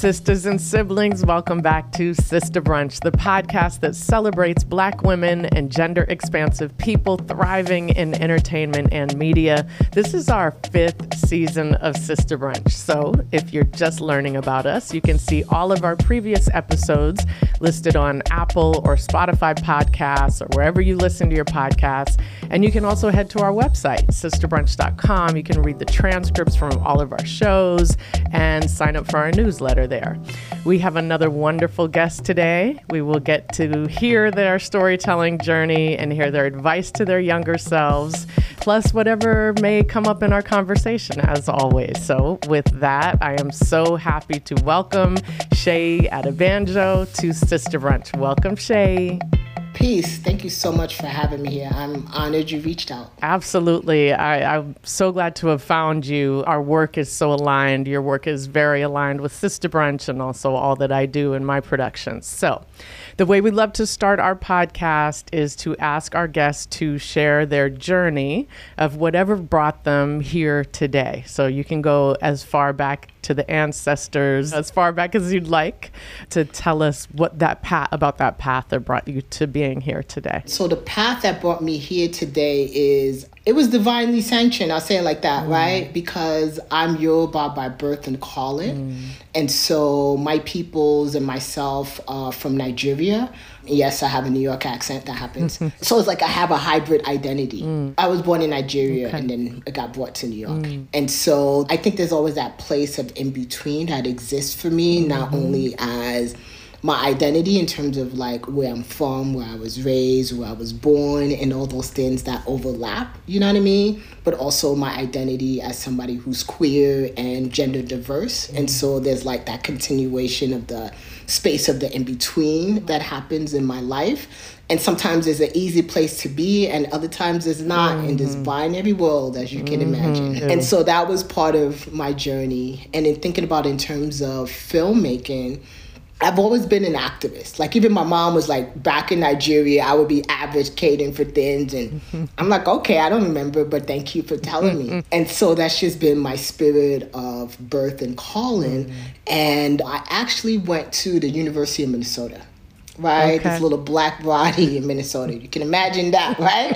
Sisters and siblings, welcome back to Sister Brunch, the podcast that celebrates Black women and gender-expansive people thriving in entertainment and media. This is our 5th season of Sister Brunch. So if you're just learning about us, you can see all of our previous episodes listed on Apple or Spotify podcasts or wherever you listen to your podcasts. And you can also head to our website, sisterbrunch.com. You can read the transcripts from all of our shows and sign up for our newsletter there. We have another wonderful guest today. We will get to hear their storytelling journey and hear their advice to their younger selves, plus whatever may come up in our conversation, as always. So with that, I am so happy to welcome Shay Adebanjo to Sister Brunch. Welcome, Shay. Peace. Thank you so much for having me here. I'm honored you reached out. Absolutely. I'm so glad to have found you. Our work is so aligned. Your work is very aligned with Sister Brunch and also all that I do in my productions. So the way we love to start our podcast is to ask our guests to share their journey of whatever brought them here today. So you can go as far back to the ancestors, as far back as you'd like, to tell us what that about that path that brought you to being here today. So the path that brought me here today it was divinely sanctioned. I'll say it like that, right? Because I'm Yoruba by birth and calling. And so my peoples and myself are from Nigeria. Yes, I have a New York accent. That happens. So it's like I have a hybrid identity. I was born in Nigeria and then I got brought to New York. And so I think there's always that place of in between that exists for me, not only as my identity in terms of like where I'm from, where I was raised, where I was born, and all those things that overlap, you know what I mean? But also my identity as somebody who's queer and gender diverse. And so there's like that continuation of the space of the in-between that happens in my life. And sometimes there's an easy place to be and other times there's not in this binary world, as you can imagine. And so that was part of my journey. And in thinking about in terms of filmmaking, I've always been an activist. Like even my mom was like, back in Nigeria, I would be advocating for things. And I'm like, okay, I don't remember, but thank you for telling me. And so that's just been my spirit of birth and calling. And I actually went to the University of Minnesota. Right? Okay. This little black body in Minnesota. You can imagine that, right?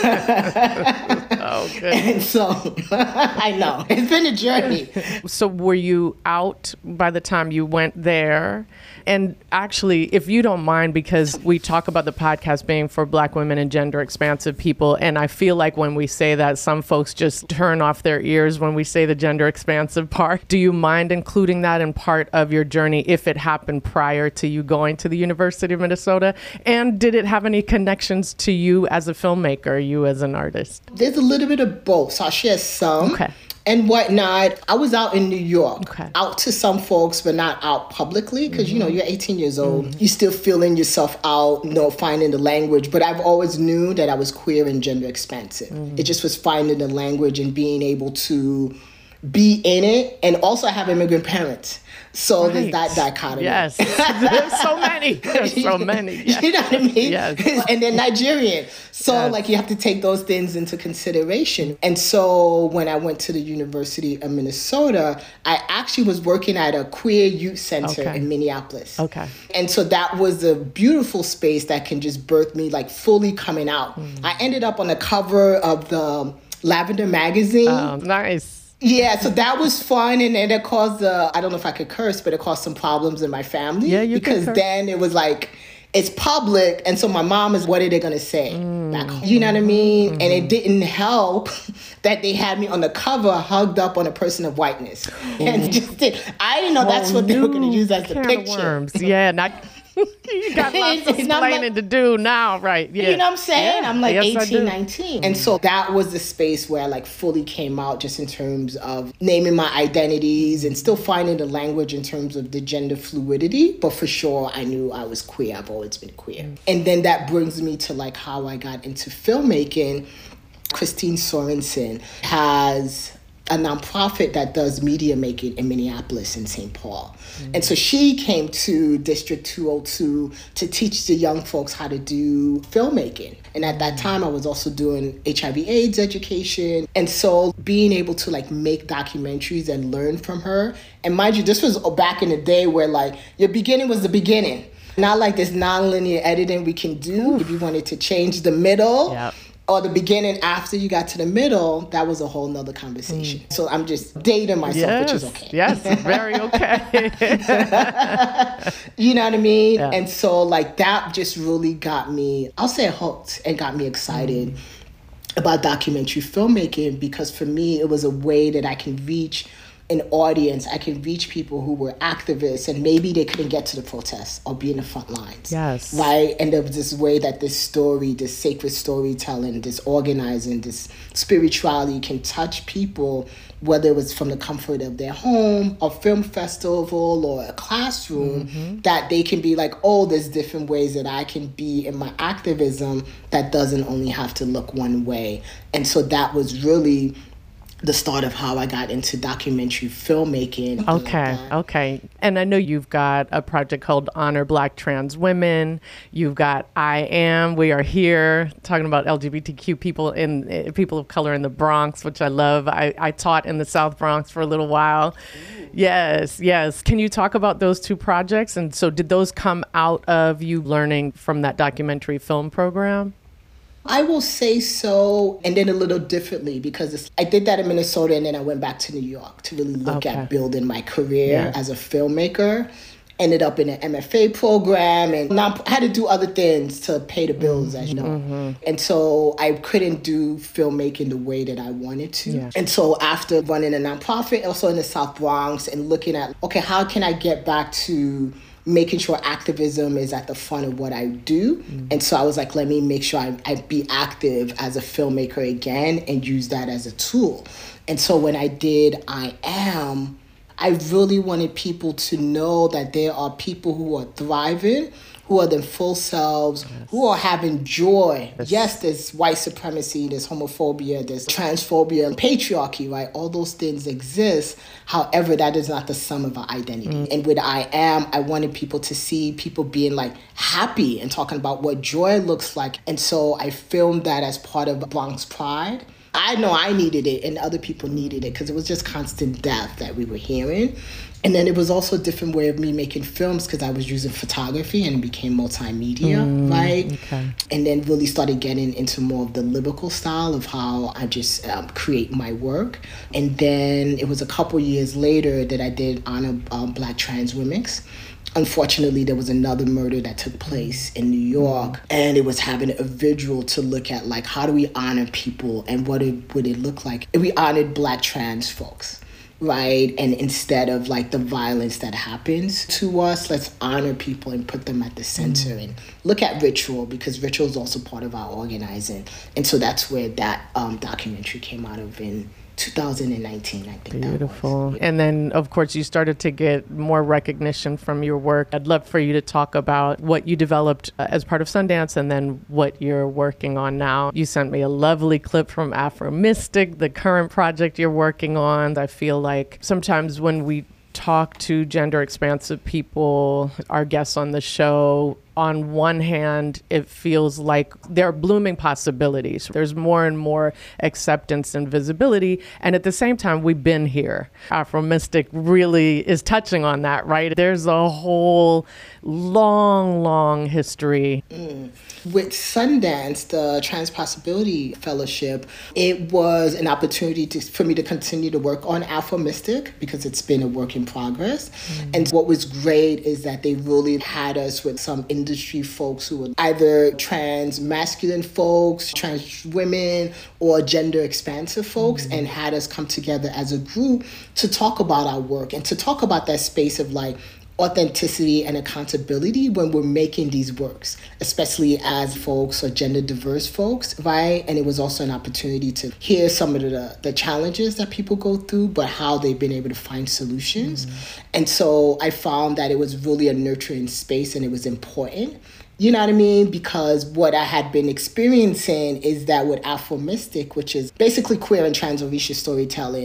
Oh, good. And so, I know. It's been a journey. So were you out by the time you went there? And actually, if you don't mind, because we talk about the podcast being for Black women and gender expansive people, and I feel like when we say that, some folks just turn off their ears when we say the gender expansive part. Do you mind including that in part of your journey if it happened prior to you going to the University of Minnesota? And did it have any connections to you as a filmmaker, you as an artist? There's a little bit of both, so I'll share some. Okay. And whatnot. I was out in New York, out to some folks, but not out publicly, because, you know, you're 18 years old. You're still feeling yourself out, you know, finding the language. But I've always knew that I was queer and gender expansive. It just was finding the language and being able to be in it. And also I have immigrant parents. So there's that dichotomy. Yes. There's so many. There's so many. Yes. You know what I mean? Yes. And they're Nigerian. So like you have to take those things into consideration. And so when I went to the University of Minnesota, I actually was working at a queer youth center in Minneapolis. Okay. And so that was a beautiful space that can just birth me like fully coming out. I ended up on the cover of the Lavender magazine. Oh, nice. Yeah, so that was fun, and it caused I don't know if I could curse, but it caused some problems in my family. Yeah, you because can curse. Then it was like, it's public, and so my mom is, what are they going to say back home? You know what I mean? And it didn't help that they had me on the cover hugged up on a person of whiteness. And just I didn't know that's what they were going to use as the picture. Worms. Yeah, not... You got lots of explaining to do now, right? Yeah. You know what I'm saying? Yeah. I'm like yes, 18, 19. And so that was the space where I like fully came out just in terms of naming my identities and still finding the language in terms of the gender fluidity. But for sure, I knew I was queer. I've always been queer. And then that brings me to like how I got into filmmaking. Christine Sorensen has a nonprofit that does media making in Minneapolis and St. Paul. And so she came to District 202 to teach the young folks how to do filmmaking. And at that time, I was also doing HIV/AIDS education. And so being able to like make documentaries and learn from her. And mind you, this was back in the day where like your beginning was the beginning. Not like this nonlinear editing we can do. If you wanted to change the middle or the beginning after you got to the middle, that was a whole nother conversation. So I'm just dating myself, which is okay. Yes, very okay. You know what I mean? Yeah. And so like that just really got me, I'll say hooked, and got me excited about documentary filmmaking, because for me, it was a way that I can reach an audience. I can reach people who were activists and maybe they couldn't get to the protests or be in the front lines. Yes. Right? And there was this way that this story, this sacred storytelling, this organizing, this spirituality can touch people, whether it was from the comfort of their home, a film festival, or a classroom, that they can be like, oh, there's different ways that I can be in my activism that doesn't only have to look one way. And so that was really the start of how I got into documentary filmmaking. Okay. And I know you've got a project called Honor Black Trans Women. You've got I Am, We Are Here, talking about LGBTQ people and people of color in the Bronx, which I love. I taught in the South Bronx for a little while. Yes. Can you talk about those two projects? And so did those come out of you learning from that documentary film program? I will say so, and then a little differently, because I did that in Minnesota, and then I went back to New York to really look at building my career as a filmmaker. Ended up in an MFA program, and I had to do other things to pay the bills, as you know. And so I couldn't do filmmaking the way that I wanted to. Yeah. And so after running a nonprofit, also in the South Bronx, and looking at, okay, how can I get back to making sure activism is at the front of what I do. And so I was like, let me make sure I be active as a filmmaker again and use that as a tool. And so when I did I Am, I really wanted people to know that there are people who are thriving, who are their full selves, who are having joy. Yes, there's white supremacy, there's homophobia, there's transphobia, and patriarchy, right? All those things exist. However, that is not the sum of our identity. And with I Am, I wanted people to see people being like happy and talking about what joy looks like. And so I filmed that as part of Bronx Pride. I know I needed it and other people needed it because it was just constant death that we were hearing. And then it was also a different way of me making films because I was using photography and it became multimedia, right? Okay. And then really started getting into more of the lyrical style of how I just create my work. And then it was a couple years later that I did Honor Black Trans Women. Unfortunately, there was another murder that took place in New York, and it was having a visual to look at, like, how do we honor people and what would it look like if we honored Black trans folks, right? And instead of, like, the violence that happens to us, let's honor people and put them at the center and look at ritual, because ritual is also part of our organizing. And so that's where that documentary came out of in 2019, I think. Beautiful. And then, of course, you started to get more recognition from your work. I'd love for you to talk about what you developed as part of Sundance and then what you're working on now. You sent me a lovely clip from Afro Mystic, the current project you're working on. I feel like sometimes when we talk to gender expansive people, our guests on the show, on one hand, it feels like there are blooming possibilities. There's more and more acceptance and visibility. And at the same time, we've been here. Afro Mystic really is touching on that, right? There's a whole long history. With Sundance, the Trans Possibility Fellowship, it was an opportunity for me to continue to work on Afro Mystic because it's been a work in progress. And what was great is that they really had us with some industry folks who were either trans masculine folks, trans women, or gender expansive folks, and had us come together as a group to talk about our work and to talk about that space of like authenticity and accountability when we're making these works, especially as folks or gender diverse folks, right? And it was also an opportunity to hear some of the challenges that people go through, but how they've been able to find solutions. And so I found that it was really a nurturing space and it was important. You know what I mean? Because what I had been experiencing is that with Afro Mystic, which is basically queer and trans Orisha storytelling,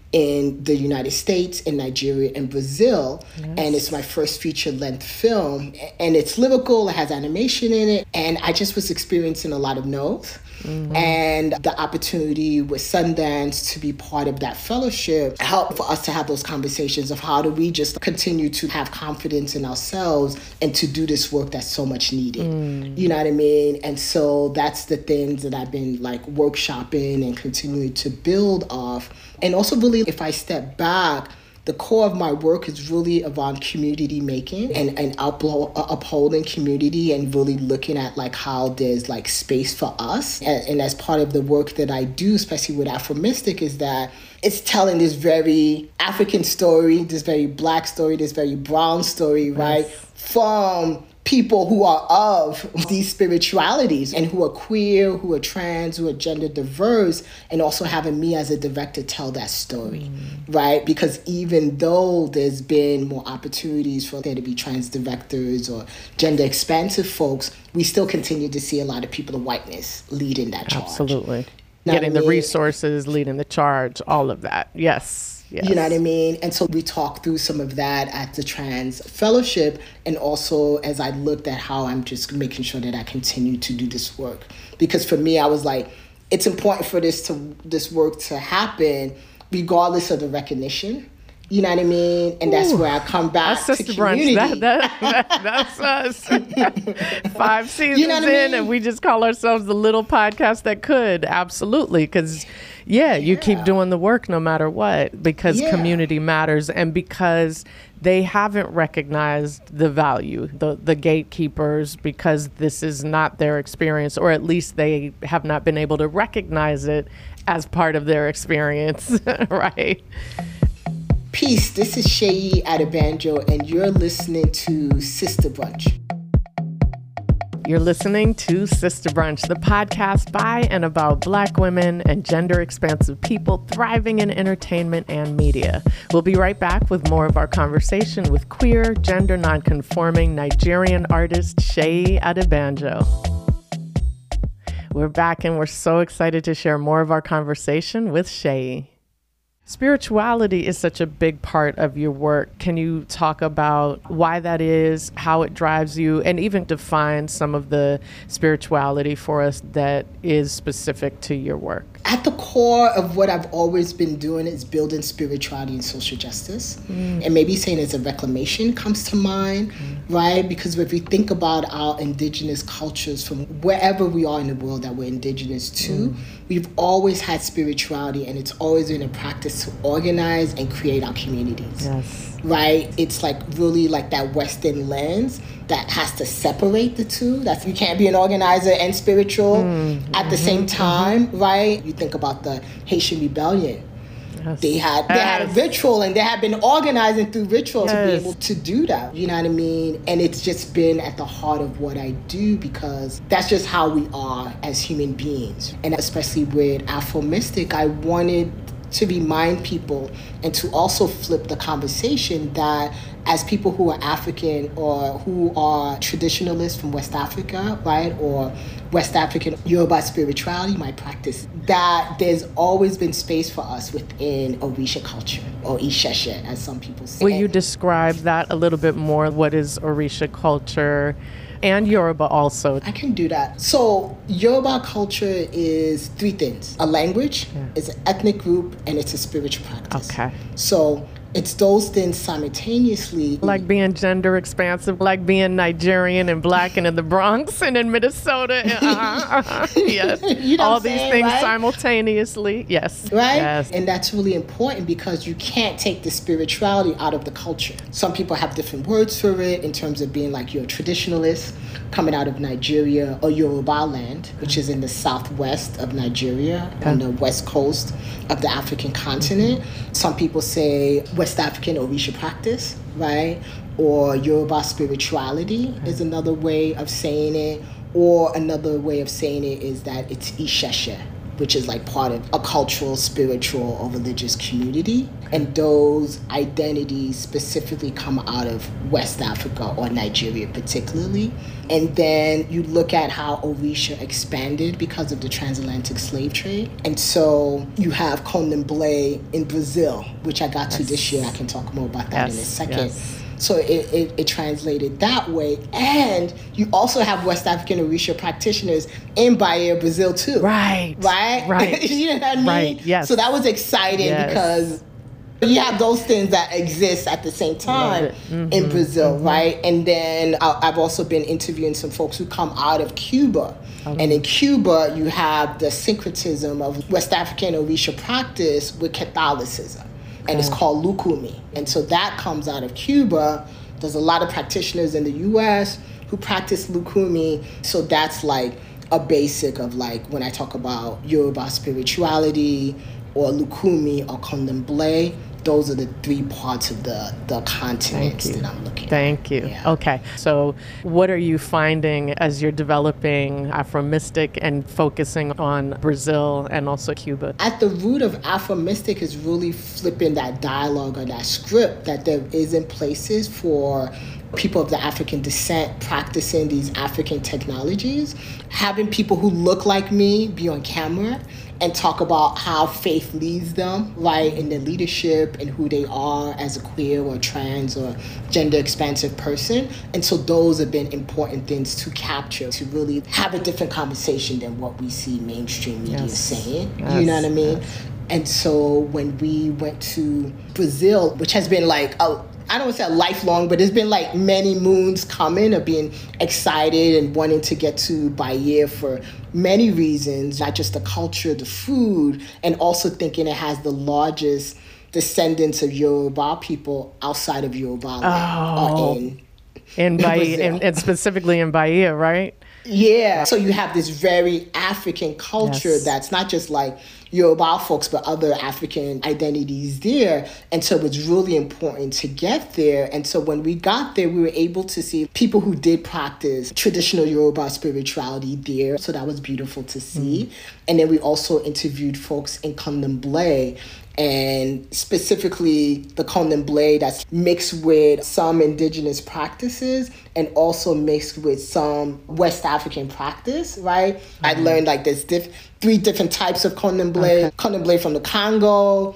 in the United States, in Nigeria, and Brazil. Yes. And it's my first feature-length film. And it's lyrical, it has animation in it. And I just was experiencing a lot of no's. Mm-hmm. And the opportunity with Sundance to be part of that fellowship helped for us to have those conversations of how do we just continue to have confidence in ourselves and to do this work that's so much needed. You know what I mean? And so that's the things that I've been like workshopping and continuing to build off. And also really, if I step back, the core of my work is really around community making and upholding community and really looking at like how there's like space for us. And as part of the work that I do, especially with Afro Mystic, is that it's telling this very African story, this very Black story, this very brown story, right? From people who are of these spiritualities and who are queer, who are trans, who are gender diverse, and also having me as a director tell that story, right? Because even though there's been more opportunities for there to be trans directors or gender expansive folks, we still continue to see a lot of people of whiteness leading that charge. Absolutely. Getting the resources, leading the charge, all of that. Yes. Yes. You know what I mean? And so we talked through some of that at the Trans Fellowship, and also as I looked at how I'm just making sure that I continue to do this work. Because for me, I was like, it's important for this work to happen regardless of the recognition. You know what I mean? And that's where I come back to community. That's us. 5 seasons in, and we just call ourselves the little podcast that could. Absolutely. Because, you keep doing the work no matter what, because community matters and because they haven't recognized the value, the gatekeepers, because this is not their experience, or at least they have not been able to recognize it as part of their experience, right? Peace, this is Seyi Adebanjo, and you're listening to Sister Brunch. You're listening to Sister Brunch, the podcast by and about Black women and gender-expansive people thriving in entertainment and media. We'll be right back with more of our conversation with queer, gender nonconforming Nigerian artist Seyi Adebanjo. We're back, and we're so excited to share more of our conversation with Seyi. Spirituality is such a big part of your work. Can you talk about why that is, how it drives you, and even define some of the spirituality for us that is specific to your work? At the core of what I've always been doing is building spirituality and social justice. And maybe saying as a reclamation comes to mind, right? Because if we think about our indigenous cultures from wherever we are in the world that we're indigenous to, we've always had spirituality, and it's always been a practice to organize and create our communities. Yes. Right? It's like really like that Western lens that has to separate the two. That you can't be an organizer and spiritual at the same time, right? You think about the Haitian rebellion. Yes. They had a ritual, and they had been organizing through ritual to be able to do that. You know what I mean? And it's just been at the heart of what I do, because that's just how we are as human beings. And especially with Afro Mystic, I wanted to remind people and to also flip the conversation that as people who are African or who are traditionalists from West Africa, right, or West African Yoruba spirituality, my practice, that there's always been space for us within Orisha culture, or Isheshe, as some people say. Will you describe that a little bit more? What is Orisha culture? And Yoruba also. I can do that. So Yoruba culture is 3 things. A language, it's an ethnic group, and it's a spiritual practice. Okay. So it's those things simultaneously. Like being gender expansive, like being Nigerian and Black and in the Bronx and in Minnesota. Yes. You know all these things right? simultaneously. Yes. Right? Yes. And that's really important, because you can't take the spirituality out of the culture. Some people have different words for it in terms of being like you're a traditionalist coming out of Nigeria, or Yoruba land, which is in the southwest of Nigeria, on the west coast of the African continent. Some people say West African Orisha practice, right? Or Yoruba spirituality is another way of saying it. Or another way of saying it is that it's Isheshe, which is like part of a cultural, spiritual, or religious community. And those identities specifically come out of West Africa or Nigeria particularly. And then you look at how Orisha expanded because of the transatlantic slave trade. And so you have Candomblé in Brazil, which I got to this year. I can talk more about that in a second. So it translated that way. And you also have West African Orisha practitioners in Bahia, Brazil too. Right. You know what I mean? Right, yes. So that was exciting because you have those things that exist at the same time in Brazil, right? And then I've also been interviewing some folks who come out of Cuba. And in Cuba, you have the syncretism of West African Orisha practice with Catholicism. And it's called Lukumi. And so that comes out of Cuba. There's a lot of practitioners in the U.S. who practice Lukumi. So that's like a basic of like when I talk about Yoruba spirituality or Lukumi or Candomblé, those are the three parts of the continents that I'm looking at. Thank you. Yeah. Okay. So what are you finding as you're developing Afro Mystic and focusing on Brazil and also Cuba? At the root of Afro Mystic is really flipping that dialogue or that script that there is in places for people of the African descent practicing these African technologies, having people who look like me be on camera and talk about how faith leads them, right, in their leadership and who they are as a queer or trans or gender expansive person. And so those have been important things to capture, to really have a different conversation than what we see mainstream media saying. You know what I mean? And so when we went to Brazil, which has been like I don't want to say lifelong, but it's been like many moons coming of being excited and wanting to get to Bahia for many reasons, not just the culture, the food, and also thinking it has the largest descendants of Yoruba people outside of Yoruba land. In Bahia, and specifically in Bahia, right? Yeah. So you have this very African culture that's not just like Yoruba folks, but other African identities there. And so it's really important to get there. And so when we got there, we were able to see people who did practice traditional Yoruba spirituality there. So that was beautiful to see. And then we also interviewed folks in Candomblé, and specifically the Candomblé that's mixed with some indigenous practices and also mixed with some West African practice, right? I learned like there's three different types of Candomblé. Candomblé from the Congo,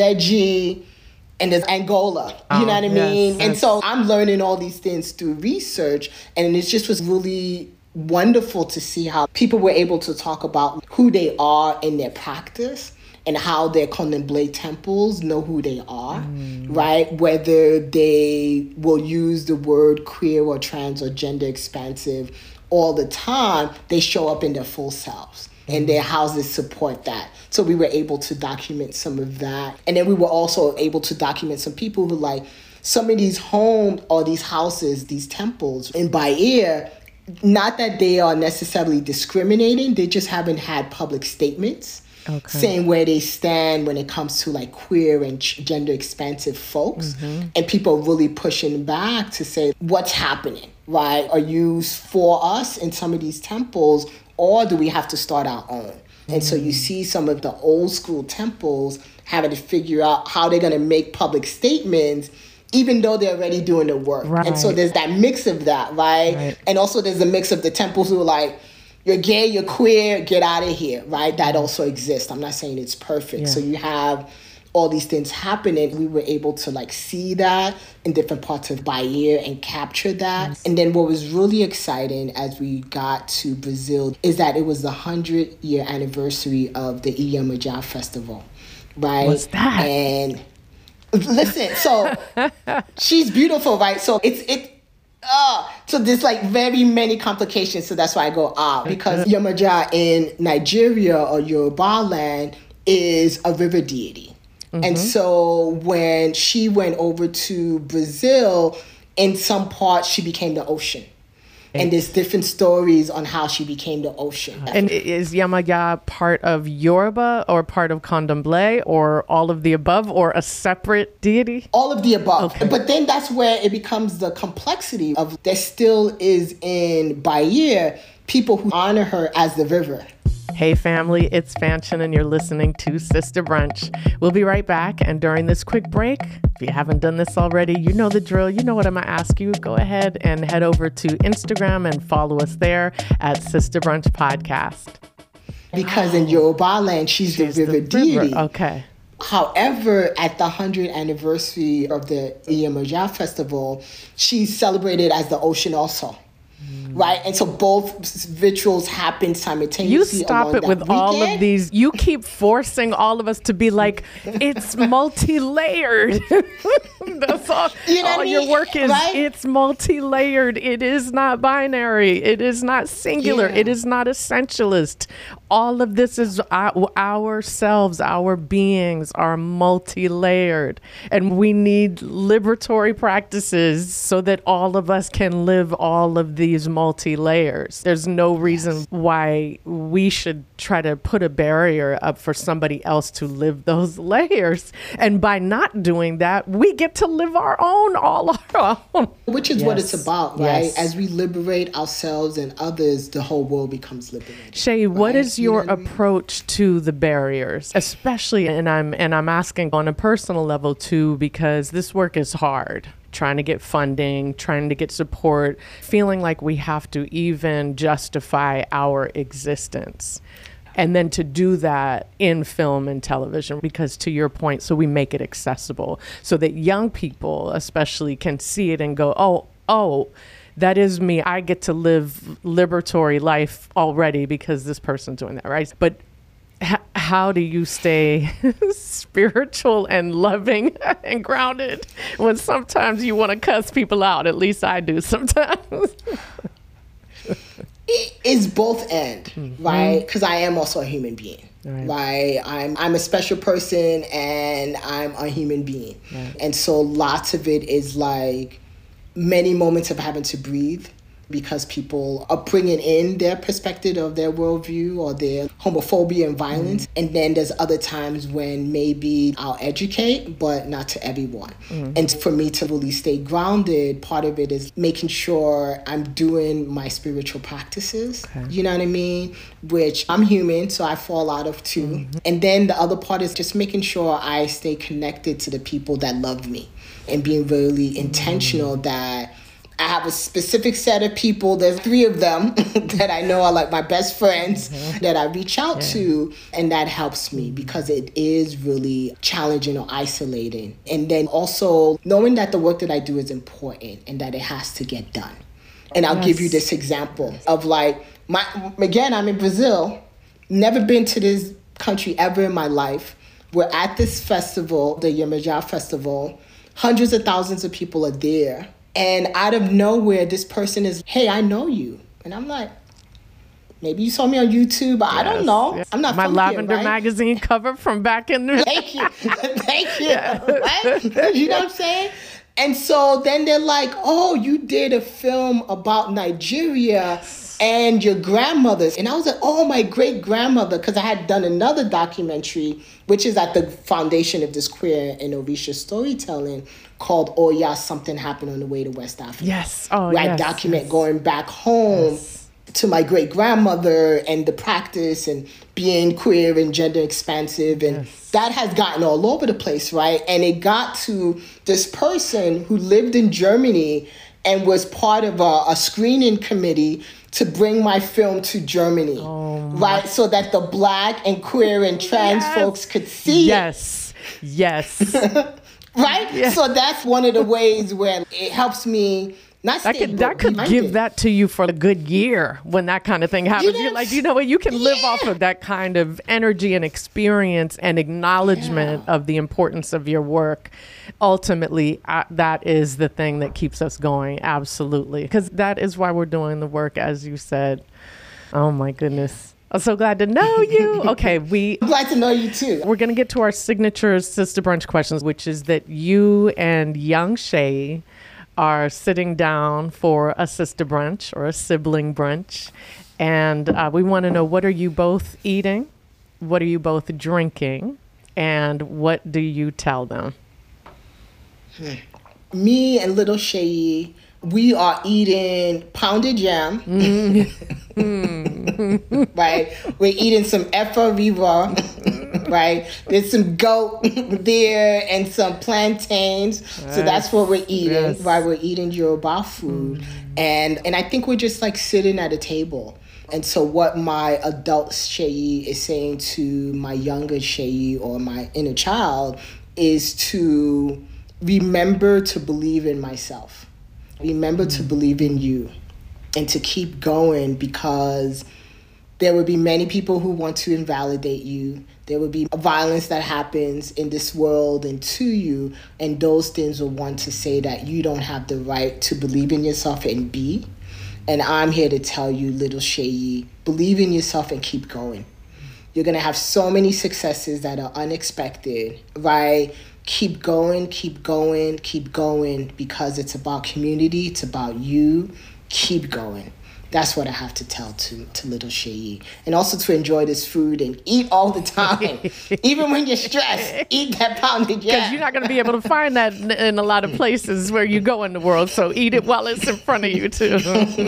Jeji, and there's Angola. You know what I mean? Yes. And so I'm learning all these things through research, and it just was really wonderful to see how people were able to talk about who they are in their practice and how their Candomblé temples know who they are, right? Whether they will use the word queer or trans or gender expansive all the time, they show up in their full selves. And their houses support that. So we were able to document some of that. And then we were also able to document some people who like, some of these homes or these houses, these temples in Bahia, not that they are necessarily discriminating, they just haven't had public statements saying where they stand when it comes to like queer and gender expansive folks. And people really pushing back to say, what's happening, right? Are you for us in some of these temples, or do we have to start our own? And so you see some of the old school temples having to figure out how they're going to make public statements, even though they're already doing the work. Right. And so there's that mix of that, right? And also there's a mix of the temples who are like, you're gay, you're queer, get out of here, right? That also exists. I'm not saying it's perfect. So you have all these things happening. We were able to like see that in different parts of Bahia and capture that. And then what was really exciting as we got to Brazil is that it was the 100-year anniversary of the Iemanjá Festival, right? What's that? And listen, so she's beautiful, right? So so there's like very many complications. So that's why I go because Iemanjá in Nigeria or Yoruba land is a river deity. And so when she went over to Brazil, in some parts she became the ocean. And there's different stories on how she became the ocean. And is Iemanjá part of Yoruba or part of Candomblé or all of the above or a separate deity? All of the above. Okay. But then that's where it becomes the complexity of there still is in Bahia people who honor her as the river. Hey family, it's Fanchon and you're listening to Sister Brunch. We'll be right back, and during this quick break, if you haven't done this already, you know the drill, you know what I'm gonna ask you. Go ahead and head over to Instagram and follow us there at Sister Brunch Podcast. Because in Yoruba land, she's the river deity. Okay. However, at the 100th anniversary of the Iyemaja festival, she's celebrated as the ocean also. Right? And so both rituals happen simultaneously. You stop it with all of these. You keep forcing all of us to be like, it's multi-layered. That's all. You know all your work is, right? It's multi-layered. It is not binary. It is not singular. Yeah. It is not essentialist. All of this is ourselves, our beings are multi-layered. And we need liberatory practices so that all of us can live all of these multi-layers. There's no reason why we should try to put a barrier up for somebody else to live those layers. And by not doing that, we get to live our own, all our own. Which is what it's about, right? Yes. As we liberate ourselves and others, the whole world becomes liberated. Shay, what is your You know what I mean? approach to the barriers, especially, and I'm asking on a personal level too, because this work is hard. Trying to get funding, trying to get support, feeling like we have to even justify our existence. And then to do that in film and television, because to your point, so we make it accessible so that young people especially can see it and go, oh, that is me. I get to live liberatory life already because this person's doing that, right? But how do you stay spiritual and loving and grounded when sometimes you want to cuss people out? At least I do sometimes. It's both end, right? Because I am also a human being. Right. I'm a special person and I'm a human being. Right. And so lots of it is like many moments of having to breathe because people are bringing in their perspective of their worldview or their homophobia and violence. And then there's other times when maybe I'll educate, but not to everyone. And for me to really stay grounded, part of it is making sure I'm doing my spiritual practices. Okay. You know what I mean? Which I'm human, so I fall out of too. And then the other part is just making sure I stay connected to the people that love me and being really intentional that I have a specific set of people. There's 3 of them that I know are like my best friends that I reach out to. And that helps me because it is really challenging or isolating. And then also knowing that the work that I do is important and that it has to get done. And I'll give you this example of like, again, I'm in Brazil, never been to this country ever in my life. We're at this festival, the Iyemaja festival. Hundreds of thousands of people are there. And out of nowhere, this person is, hey, I know you. And I'm like, maybe you saw me on YouTube. I don't know. Yes. I'm not my from Lavender here, right? magazine cover from back in the Thank you. Thank you. Right? You know what I'm saying? And so then they're like, oh, you did a film about Nigeria and your grandmother's. And I was like, oh, my great-grandmother, because I had done another documentary, which is at the foundation of this queer and Orisha storytelling, called Oh Yeah, Something Happened on the Way to West Africa. Yes. Oh, where yes. I document going back home to my great-grandmother and the practice and being queer and gender expansive. And that has gotten all over the place, right? And it got to this person who lived in Germany and was part of a screening committee to bring my film to Germany, right? So that the Black and queer and trans folks could see it. Yes. Right? Yeah. So that's one of the ways where it helps me not stay that could give that to you for a good year when that kind of thing happens. You're like, you know what? You can live off of that kind of energy and experience and acknowledgement of the importance of your work. Ultimately, that is the thing that keeps us going. Absolutely. Because that is why we're doing the work, as you said. Oh, my goodness. I'm so glad to know you. Okay, I'm glad to know you too. We're going to get to our signature Sister Brunch questions, which is that you and young Shay are sitting down for a sister brunch or a sibling brunch. And we want to know, what are you both eating? What are you both drinking? And what do you tell them? Me and little Shay, we are eating pounded yam. right? We're eating some efo rira, right? There's some goat there and some plantains. Yes. So that's what we're eating, yes. Right? We're eating Yoruba food. And I think we're just like sitting at a table. And so what my adult Sheyi is saying to my younger Sheyi or my inner child is to remember to believe in myself. Remember to believe in you and to keep going, because there will be many people who want to invalidate you. There will be violence that happens in this world and to you, and those things will want to say that you don't have the right to believe in yourself and be. And I'm here to tell you, little Sheyi, believe in yourself and keep going. You're going to have so many successes that are unexpected, right? Keep going, keep going, keep going, because it's about community. It's about you. Keep going. That's what I have to tell to little Sheyi. And also to enjoy this food and eat all the time. Even when you're stressed, eat that pounded yam. Because you're not going to be able to find that in a lot of places where you go in the world. So eat it while it's in front of you, too.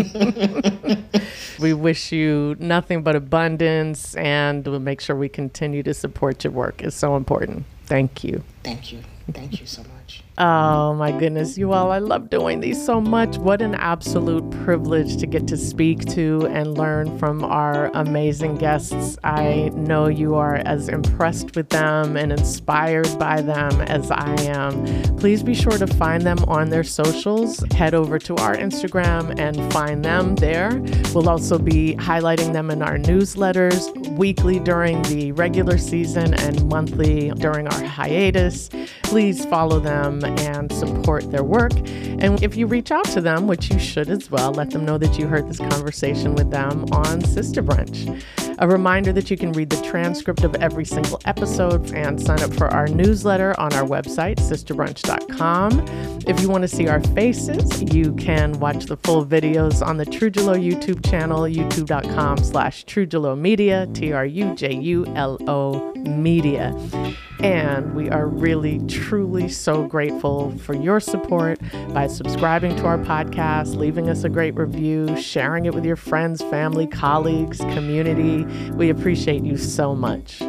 We wish you nothing but abundance, and we'll make sure we continue to support your work. It's so important. Thank you. Thank you. Thank you so much. Oh, my goodness, you all. I love doing these so much. What an absolute privilege to get to speak to and learn from our amazing guests. I know you are as impressed with them and inspired by them as I am. Please be sure to find them on their socials. Head over to our Instagram and find them there. We'll also be highlighting them in our newsletters weekly during the regular season and monthly during our hiatus. Please follow them and support their work. And if you reach out to them, which you should as well, let them know that you heard this conversation with them on Sister Brunch. A reminder that you can read the transcript of every single episode and sign up for our newsletter on our website, sisterbrunch.com. If you want to see our faces, you can watch the full videos on the Trujulo YouTube channel, youtube.com/Trujulo Media, TRUJULO Media. And we are really, truly so grateful for your support by subscribing to our podcast, leaving us a great review, sharing it with your friends, family, colleagues, community. We appreciate you so much.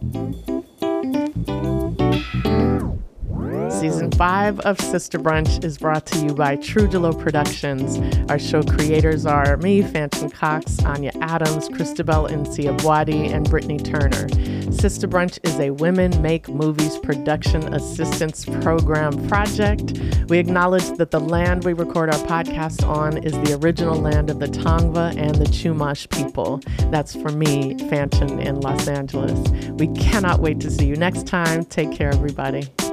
Season 5 of Sister Brunch is brought to you by Trujulo Productions. Our show creators are me, Fanchon Cox, Anya Adams, Christabel Nsiabwadi, and Brittany Turner. Sister Brunch is a Women Make Movies Production Assistance Program project. We acknowledge that the land we record our podcast on is the original land of the Tongva and the Chumash people. That's for me, Fanchon, in Los Angeles. We cannot wait to see you next time. Take care, everybody.